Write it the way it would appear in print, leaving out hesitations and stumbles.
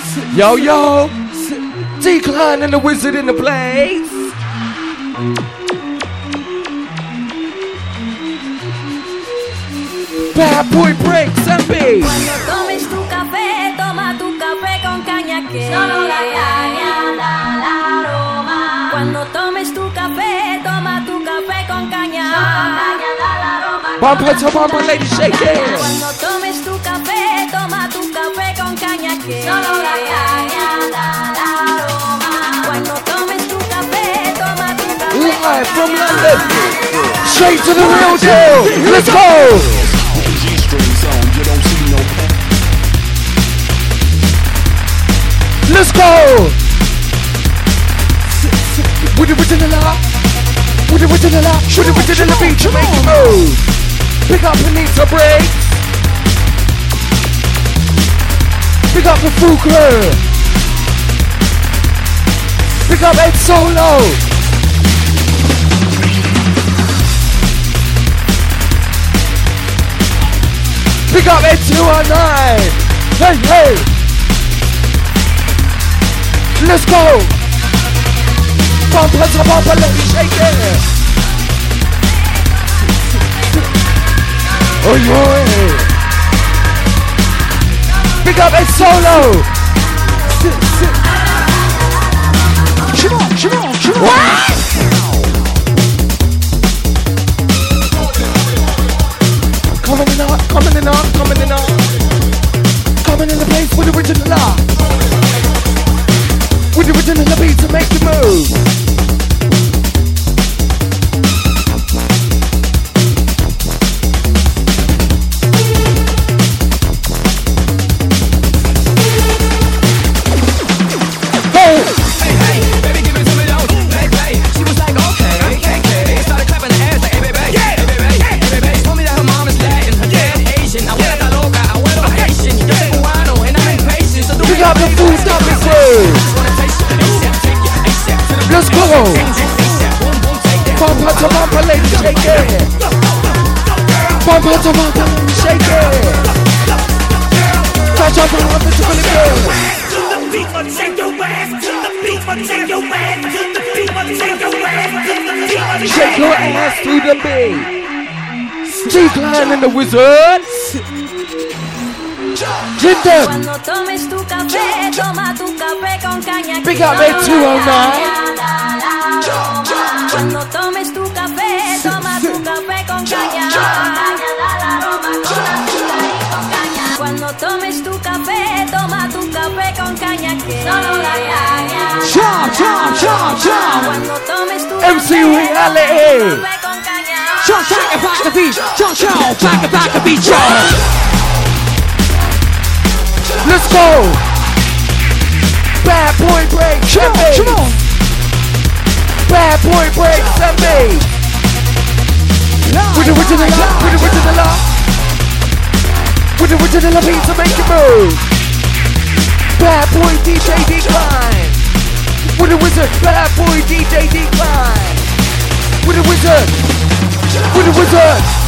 Yo, yo. Decline and the wizard in the place. Bad boy breaks and beats. Cuando tomes tu café, toma tu café con caña que solo la caña da el aroma. Cuando tomes tu café, toma tu café con caña. Solo caña da el aroma. Bumper to bumper, lady, shake it. Cuando tomes tu café, toma tu café con caña que solo la caña da el aroma. Cuando tomes tu café, toma tu café. Live from London, straight to the real deal. Let's go. Let's go! With it within the law, with it within the law, with it within the beat, you make it move. Pick up Anita breaks. Pick up the full crew. Pick up Ed Solo. Pick up Ed 219. Hey, hey. Let's go! Bumper to bumper, let me shake it! Oh yeah! Big up Ed Solo! Come on! What? Coming in the place with the original law. With the original beat to make you move. Hey, hey, baby, give it to me, yo. Play, play. She was like, okay. Started clapping her ass like, hey, baby, hey, baby. Told me that her mom is Latin, her dad Asian. I went a loca, I went on Haitian. Yo soy cubano and I'm impatient. So do we got the food stuff in food. Let's go! Bumper to bumper, lady, shake it! Bumper to bumper, lady, shake it! Touch up on the triple again! To the beat, but shake your ass! To the beat, but shake your ass! To the beat, but shake your ass! To the beat, but shake your ass to the beat! Decline and the wizard! Hit them! Cuando tomes tu café, toma tu café con caña. Big up at 209. Cuando tomes tu café, toma tu café con caña. Cuando tomes tu café, toma tu café con caña que solo la caña. Chop! Cuando tomes tu MC Reality! café con caña. Chop, back the beat! Chop, back the beat, Let's go! Bad boy break, come on! Bad boy break, me! With the original law, with the original beat to make you move! Bad boy DJ Decline! With the wizard, bad boy DJ Decline! With the wizard!